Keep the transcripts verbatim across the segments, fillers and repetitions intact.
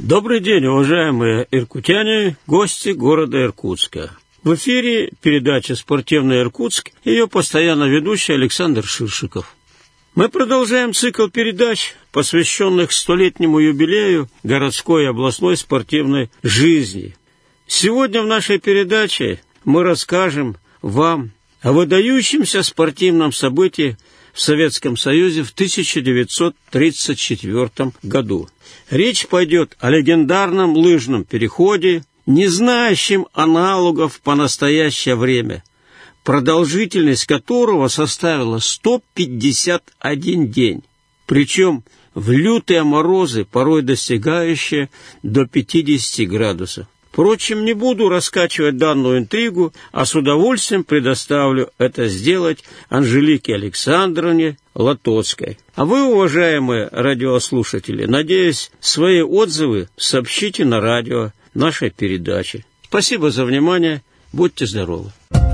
Добрый день, уважаемые иркутяне, гости города Иркутска. В эфире передача «Спортивный Иркутск», ее постоянно ведущий Александр Ширшиков. Мы продолжаем цикл передач, посвященных столетнему юбилею городской и областной спортивной жизни. Сегодня в нашей передаче мы расскажем вам о выдающемся спортивном событии в Советском Союзе в тысяча девятьсот тридцать четвёртом году. Речь пойдет о легендарном лыжном переходе, не знающем аналогов по настоящее время, продолжительность которого составила сто пятьдесят один день, причем в лютые морозы, порой достигающие до пятидесяти градусов. Впрочем, не буду раскачивать данную интригу, а с удовольствием предоставлю это сделать Анжелике Александровне Лотоцкой. А вы, уважаемые радиослушатели, надеюсь, свои отзывы сообщите на радио нашей передачи. Спасибо за внимание. Будьте здоровы.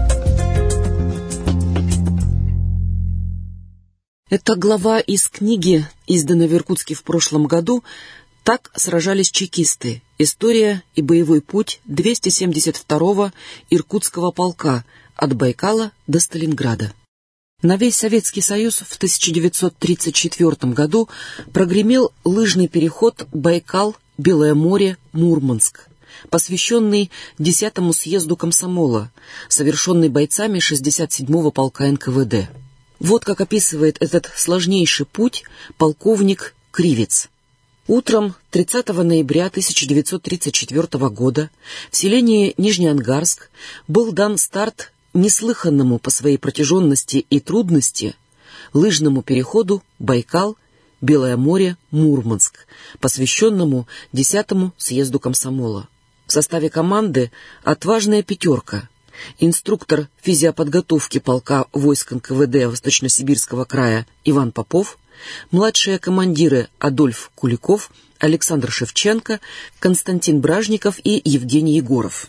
Это глава из книги, изданной в Иркутске в прошлом году. Так сражались чекисты. История и боевой путь двухсот семьдесят второго Иркутского полка от Байкала до Сталинграда. На весь Советский Союз в тысяча девятьсот тридцать четвёртом году прогремел лыжный переход Байкал-Белое море, Мурманск, посвященный десятому съезду комсомола, совершенный бойцами шестьдесят седьмого полка эн ка вэ дэ. Вот как описывает этот сложнейший путь полковник Кривец. Утром тридцатого ноября тысяча девятьсот тридцать четвёртого года в селении Нижнеангарск был дан старт неслыханному по своей протяженности и трудности лыжному переходу Байкал-Белое море, Мурманск, посвященному десятому съезду комсомола. В составе команды отважная пятерка: инструктор физиоподготовки полка войск эн ка вэ дэ Восточно-Сибирского края Иван Попов, младшие командиры Адольф Куликов, Александр Шевченко, Константин Бражников и Евгений Егоров.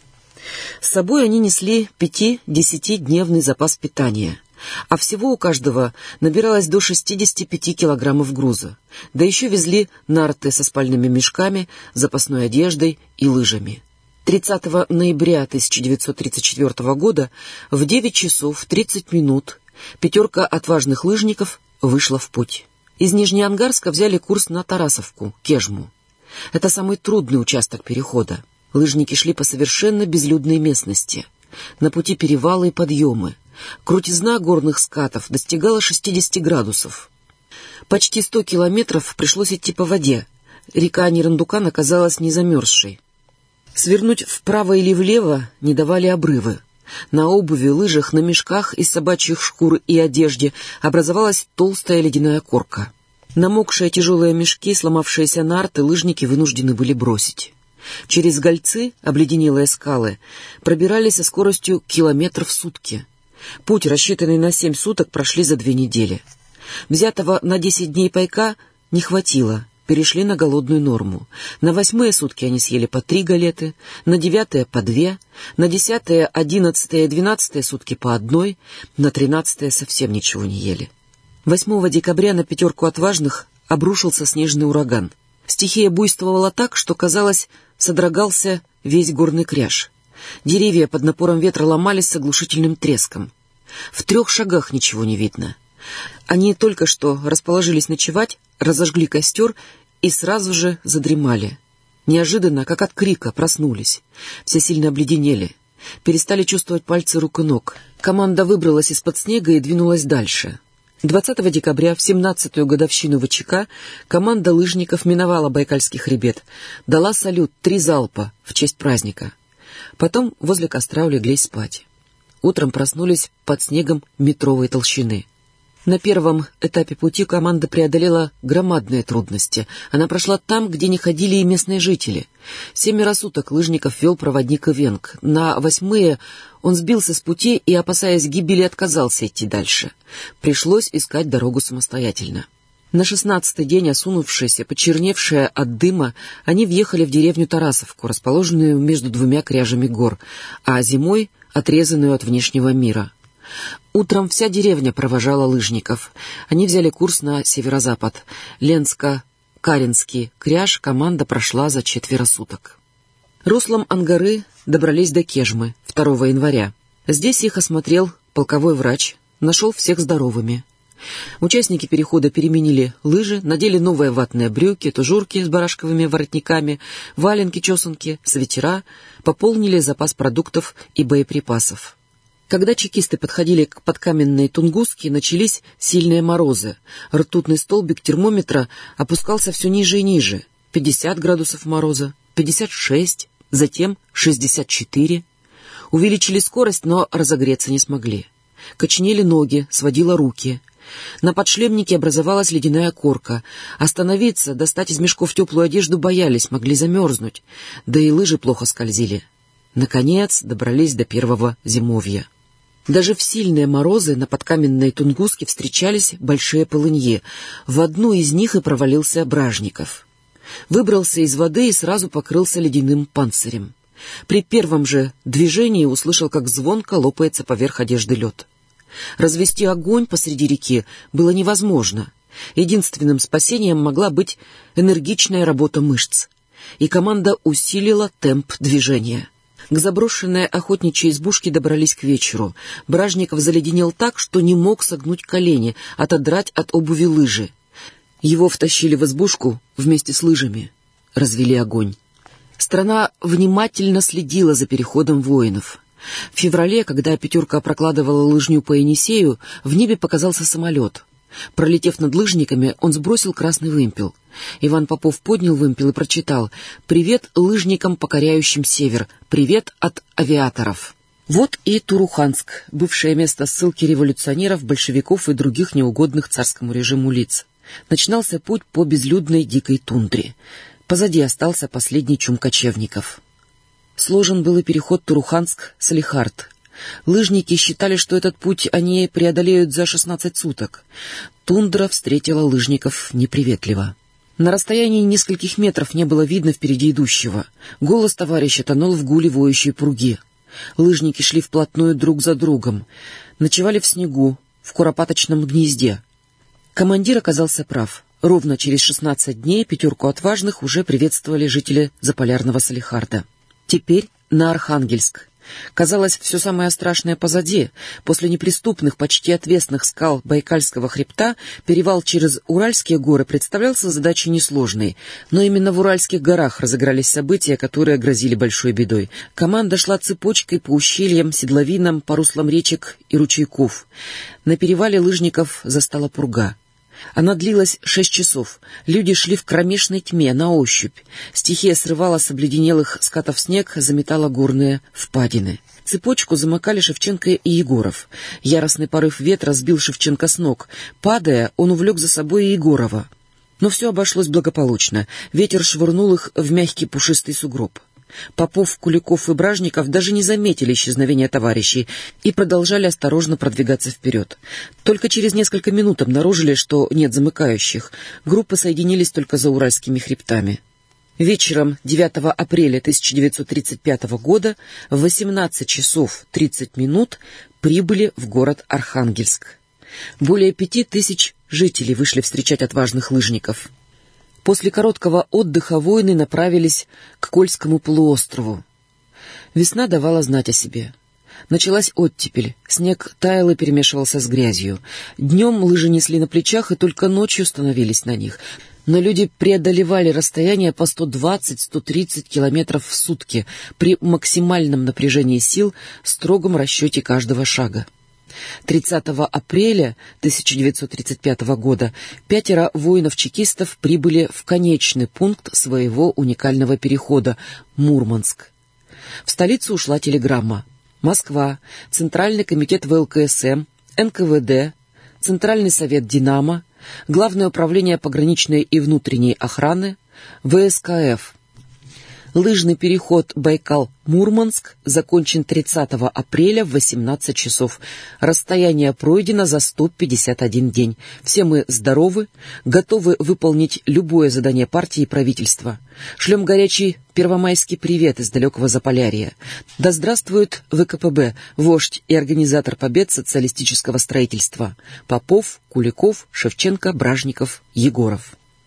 С собой они несли пяти-десятидневный запас питания, а всего у каждого набиралось до шестидесяти пяти килограммов груза, да еще везли нарты со спальными мешками, запасной одеждой и лыжами. тридцатого ноября тысяча девятьсот тридцать четвёртого года в девять часов тридцать минут пятерка отважных лыжников вышла в путь. Из Нижнеангарска взяли курс на Тарасовку, Кежму. Это самый трудный участок перехода. Лыжники шли по совершенно безлюдной местности. На пути перевалы и подъемы. Крутизна горных скатов достигала шестидесяти градусов. Почти сто километров пришлось идти по воде. Река Нерандукан оказалась не замерзшей. Свернуть вправо или влево не давали обрывы. На обуви, лыжах, на мешках из собачьих шкур и одежде образовалась толстая ледяная корка. Намокшие тяжелые мешки, сломавшиеся нарты лыжники вынуждены были бросить. Через гольцы, обледенелые скалы, пробирались со скоростью километр в сутки. Путь, рассчитанный на семь суток, прошли за две недели. Взятого на десять дней пайка не хватило. Перешли на голодную норму. На восьмые сутки они съели по три галеты, на девятые по две, на десятые, одиннадцатые и двенадцатые сутки по одной, на тринадцатые совсем ничего не ели. восьмого декабря на пятерку отважных обрушился снежный ураган. Стихия буйствовала так, что, казалось, содрогался весь горный кряж. Деревья под напором ветра ломались с оглушительным треском. В трех шагах ничего не видно. Они только что расположились ночевать, разожгли костер и сразу же задремали. Неожиданно, как от крика, проснулись. Все сильно обледенели. Перестали чувствовать пальцы рук и ног. Команда выбралась из-под снега и двинулась дальше. двадцатого декабря, в семнадцатую годовщину вэ че ка, команда лыжников миновала Байкальский хребет, дала салют три залпа в честь праздника. Потом возле костра улеглись спать. Утром проснулись под снегом метровой толщины. На первом этапе пути команда преодолела громадные трудности. Она прошла там, где не ходили и местные жители. Семеро суток лыжников вел проводник Ивенк. На восьмые он сбился с пути и, опасаясь гибели, отказался идти дальше. Пришлось искать дорогу самостоятельно. На шестнадцатый день, осунувшиеся, почерневшие от дыма, они въехали в деревню Тарасовку, расположенную между двумя кряжами гор, а зимой отрезанную от внешнего мира. Утром вся деревня провожала лыжников. Они взяли курс на северо-запад. Ленско Каринский кряж команда прошла за четверо суток. Руслом Ангары добрались до Кежмы второго января. Здесь их осмотрел полковой врач, нашел всех здоровыми. Участники перехода переменили лыжи, надели новые ватные брюки, тужурки с барашковыми воротниками, валенки-чесанки, свитера, пополнили запас продуктов и боеприпасов. Когда чекисты подходили к подкаменной Тунгуске, начались сильные морозы. Ртутный столбик термометра опускался все ниже и ниже. пятьдесят градусов мороза, пятьдесят шесть, затем шестьдесят четыре. Увеличили скорость, но разогреться не смогли. Коченели ноги, сводило руки. На подшлемнике образовалась ледяная корка. Остановиться, достать из мешков теплую одежду боялись, могли замерзнуть. Да и лыжи плохо скользили. Наконец добрались до первого зимовья. Даже в сильные морозы на подкаменной Тунгуске встречались большие полыньи. В одну из них и провалился Бражников. Выбрался из воды и сразу покрылся ледяным панцирем. При первом же движении услышал, как звонко лопается поверх одежды лед. Развести огонь посреди реки было невозможно. Единственным спасением могла быть энергичная работа мышц. И команда усилила темп движения. К заброшенной охотничьей избушке добрались к вечеру. Бражников заледенел так, что не мог согнуть колени, отодрать от обуви лыжи. Его втащили в избушку вместе с лыжами. Развели огонь. Страна внимательно следила за переходом воинов. В феврале, когда «пятерка» прокладывала лыжню по Енисею, в небе показался самолет. Пролетев над лыжниками, он сбросил красный вымпел. Иван Попов поднял вымпел и прочитал: «Привет лыжникам, покоряющим север! Привет от авиаторов!» Вот и Туруханск, бывшее место ссылки революционеров, большевиков и других неугодных царскому режиму лиц. Начинался путь по безлюдной дикой тундре. Позади остался последний чум кочевников. Сложен был и переход Туруханск-Салихард. Лыжники считали, что этот путь они преодолеют за шестнадцать суток. Тундра встретила лыжников неприветливо. На расстоянии нескольких метров не было видно впереди идущего. Голос товарища тонул в гуле воющей пруги. Лыжники шли вплотную друг за другом. Ночевали в снегу, в куропаточном гнезде. Командир оказался прав. Ровно через шестнадцать дней «пятерку отважных» уже приветствовали жители заполярного Салихарда. Теперь на Архангельск. Казалось, все самое страшное позади. После неприступных, почти отвесных скал Байкальского хребта перевал через Уральские горы представлялся задачей несложной. Но именно в Уральских горах разыгрались события, которые грозили большой бедой. Команда шла цепочкой по ущельям, седловинам, по руслам речек и ручейков. На перевале лыжников застала пурга. Она длилась шесть часов. Люди шли в кромешной тьме, на ощупь. Стихия срывала с обледенелых скатов снег, заметала горные впадины. Цепочку замыкали Шевченко и Егоров. Яростный порыв ветра сбил Шевченко с ног. Падая, он увлек за собой и Егорова. Но все обошлось благополучно. Ветер швырнул их в мягкий пушистый сугроб. Попов, Куликов и Бражников даже не заметили исчезновения товарищей и продолжали осторожно продвигаться вперед. Только через несколько минут обнаружили, что нет замыкающих. Группы соединились только за Уральскими хребтами. Вечером девятого апреля тысяча девятьсот тридцать пятого года в восемнадцать часов тридцать минут прибыли в город Архангельск. Более пяти тысяч жителей вышли встречать отважных лыжников. После короткого отдыха воины направились к Кольскому полуострову. Весна давала знать о себе. Началась оттепель, снег таял и перемешивался с грязью. Днем лыжи несли на плечах и только ночью становились на них. Но люди преодолевали расстояние по сто двадцать — сто тридцать километров в сутки при максимальном напряжении сил, строгом расчете каждого шага. тридцатого апреля тысяча девятьсот тридцать пятого года пятеро воинов-чекистов прибыли в конечный пункт своего уникального перехода — Мурманск. В столицу ушла телеграмма. Москва, Центральный комитет вэ эл ка эс эм, эн ка вэ дэ, Центральный совет «Динамо», Главное управление пограничной и внутренней охраны, вэ эс ка эф. Лыжный переход Байкал-Мурманск закончен тридцатого апреля в восемнадцать часов. Расстояние пройдено за сто пятьдесят один день. Все мы здоровы, готовы выполнить любое задание партии и правительства. Шлем горячий первомайский привет из далекого Заполярья. Да здравствует вэ ка пэ бэ, вождь и организатор побед социалистического строительства. Попов, Куликов, Шевченко, Бражников, Егоров.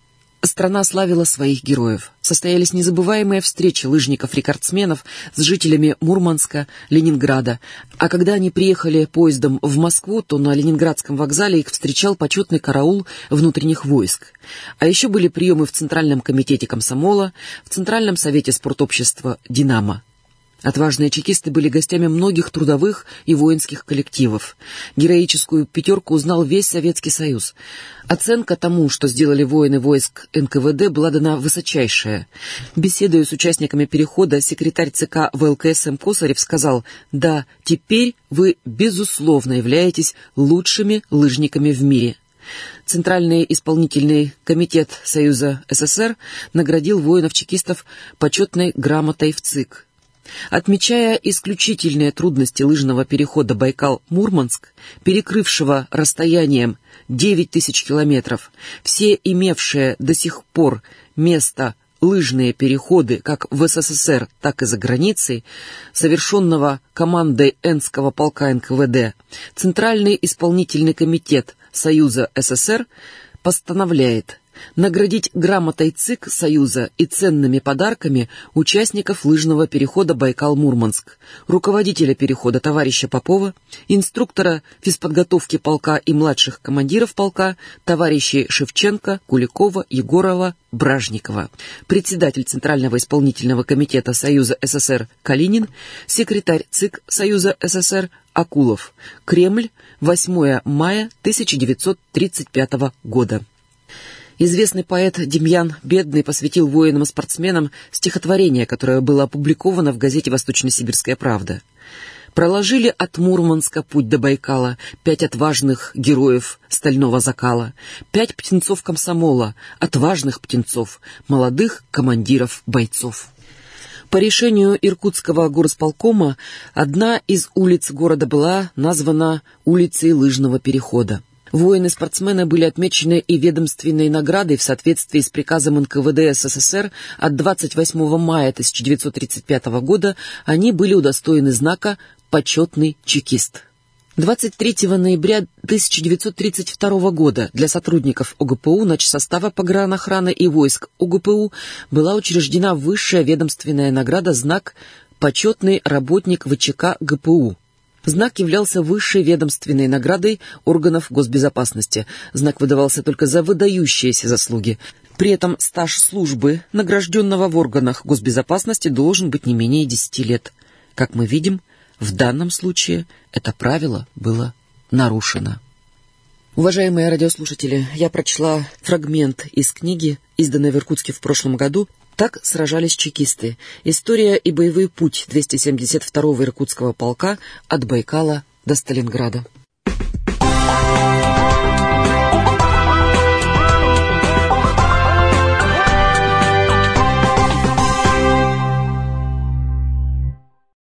Страна славила своих героев. Состоялись незабываемые встречи лыжников-рекордсменов с жителями Мурманска, Ленинграда. А когда они приехали поездом в Москву, то на Ленинградском вокзале их встречал почетный караул внутренних войск. А еще были приемы в Центральном комитете комсомола, в Центральном совете спортобщества «Динамо». Отважные чекисты были гостями многих трудовых и воинских коллективов. Героическую пятерку узнал весь Советский Союз. Оценка тому, что сделали воины войск эн ка вэ дэ, была дана высочайшая. Беседуя с участниками перехода, секретарь ЦК вэ эл ка эс эм Косарев сказал: «Да, теперь вы, безусловно, являетесь лучшими лыжниками в мире». Центральный исполнительный комитет Союза эс эс эр наградил воинов-чекистов почетной грамотой в ЦИК. Отмечая исключительные трудности лыжного перехода Байкал-Мурманск, перекрывшего расстоянием девять тысяч километров, все имевшие до сих пор место лыжные переходы как в эс эс эс эр, так и за границей, совершенного командой Энского полка эн ка вэ дэ, Центральный исполнительный комитет Союза эс эс эр постановляет наградить грамотой ЦИК Союза и ценными подарками участников лыжного перехода Байкал-Мурманск, руководителя перехода товарища Попова, инструктора физподготовки полка и младших командиров полка товарищей Шевченко, Куликова, Егорова, Бражникова, председатель Центрального исполнительного комитета Союза эс эс эр Калинин, секретарь ЦИК Союза эс эс эр Акулов. Кремль, восьмое мая тысяча девятьсот тридцать пятого года. Известный поэт Демьян Бедный посвятил воинам и спортсменам стихотворение, которое было опубликовано в газете «Восточно-Сибирская правда». Проложили от Мурманска путь до Байкала пять отважных героев стального закала, пять птенцов комсомола, отважных птенцов, молодых командиров-бойцов. По решению Иркутского горосполкома одна из улиц города была названа улицей лыжного перехода. Воины-спортсмены были отмечены и ведомственной наградой в соответствии с приказом эн ка вэ дэ эс эс эс эр от двадцать восьмого мая тысяча девятьсот тридцать пятого года. Они были удостоены знака «Почетный чекист». двадцать третьего ноября тысяча девятьсот тридцать второго года для сотрудников о гэ пэ у, начсостава погранохраны и войск о гэ пэ у была учреждена высшая ведомственная награда «Знак «Почетный работник вэ че ка гэ пэ у». Знак являлся высшей ведомственной наградой органов госбезопасности. Знак выдавался только за выдающиеся заслуги. При этом стаж службы награжденного в органах госбезопасности должен быть не менее десяти лет. Как мы видим, в данном случае это правило было нарушено. Уважаемые радиослушатели, я прочла фрагмент из книги, изданной в Иркутске в прошлом году «Так сражались чекисты. История и боевой путь двухсот семидесят второго иркутского полка от Байкала до Сталинграда».